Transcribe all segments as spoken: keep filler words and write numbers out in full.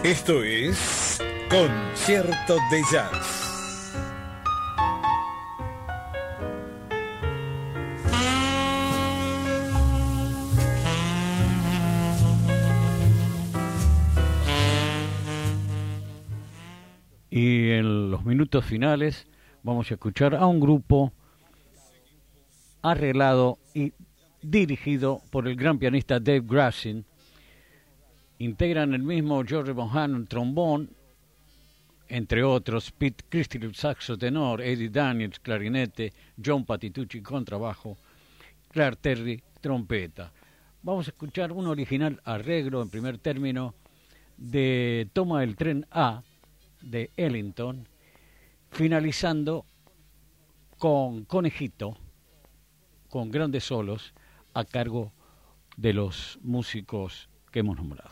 Esto es Concierto de Jazz. Y en los minutos finales vamos a escuchar a un grupo arreglado y dirigido por el gran pianista Dave Grusin. Integran el mismo George Bonham, trombón, entre otros, Pete Christie, saxo tenor, Eddie Daniels, clarinete, John Patitucci, contrabajo, Claire Terry, trompeta. Vamos a escuchar un original arreglo en primer término de Toma el Tren A, de Ellington, finalizando con Conejito, con grandes solos a cargo de los músicos que hemos nombrado.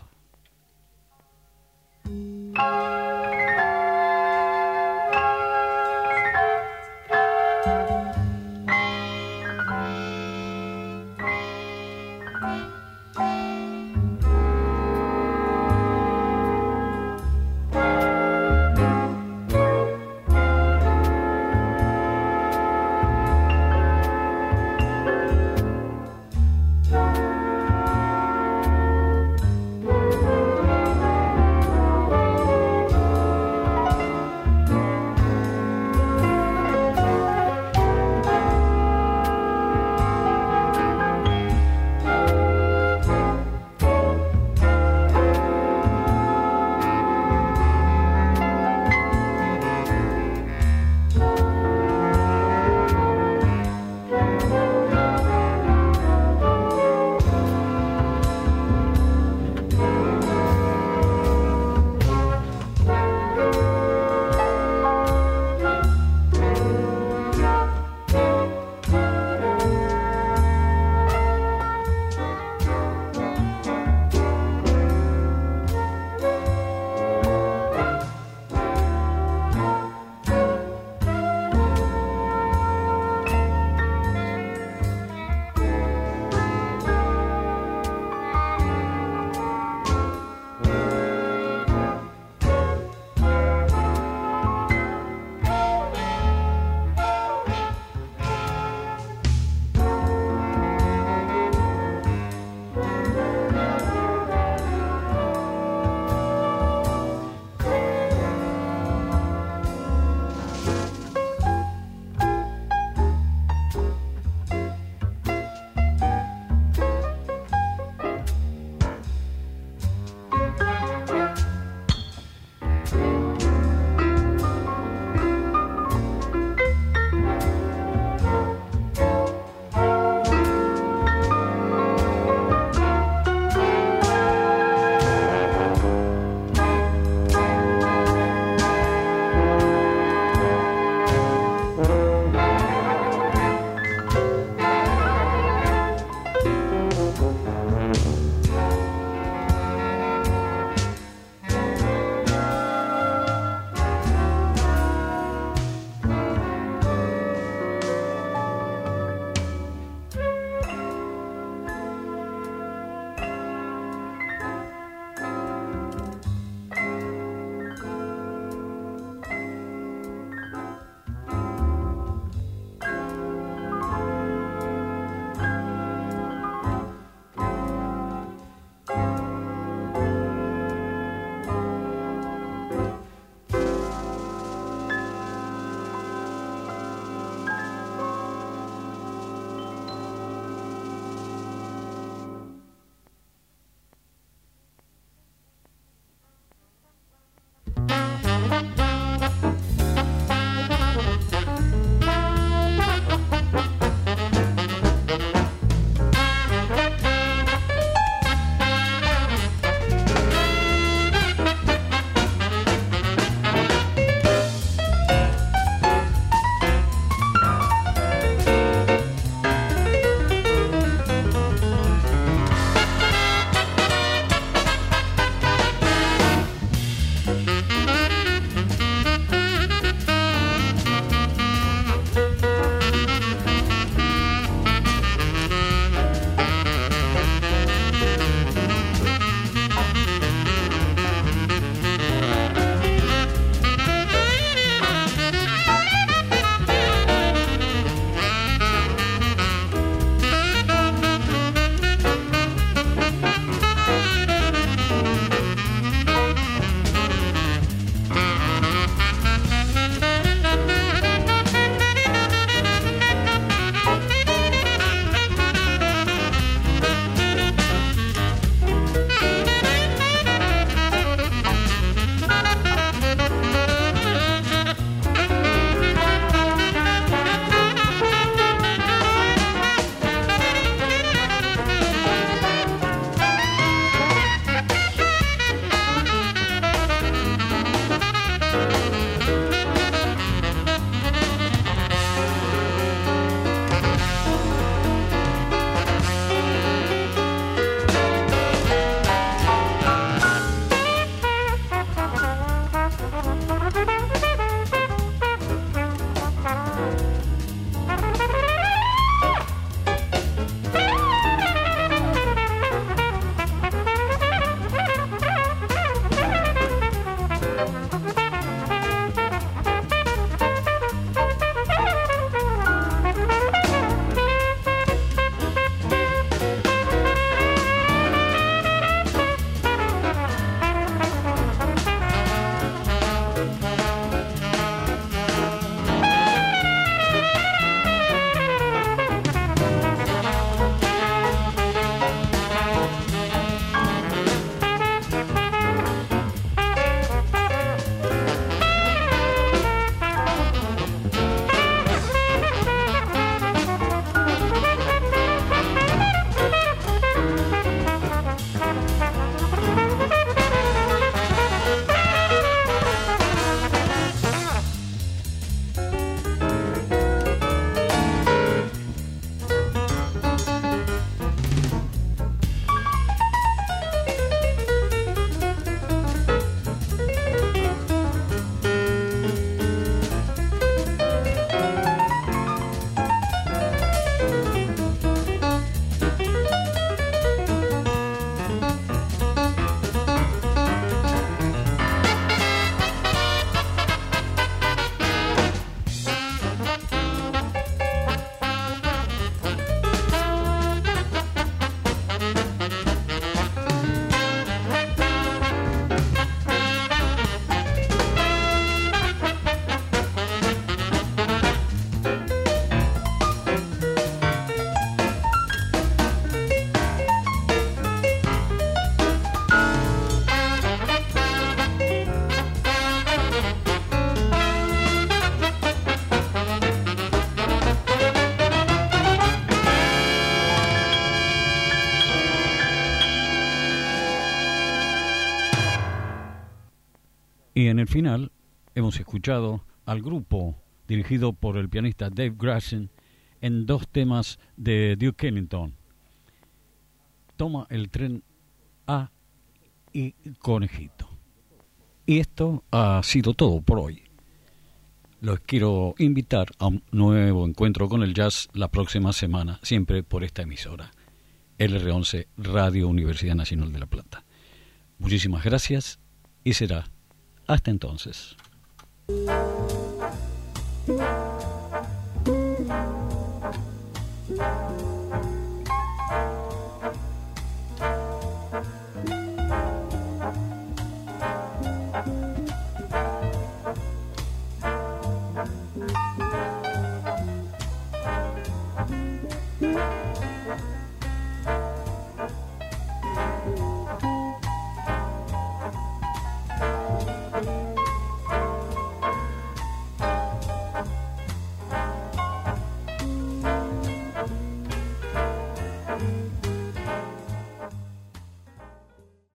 Y en el final hemos escuchado al grupo dirigido por el pianista Dave Grassin en dos temas de Duke Ellington. Toma el tren A y Conejito. Y esto ha sido todo por hoy. Los quiero invitar a un nuevo encuentro con el jazz la próxima semana, siempre por esta emisora, L R once Radio Universidad Nacional de La Plata. Muchísimas gracias y será hasta entonces.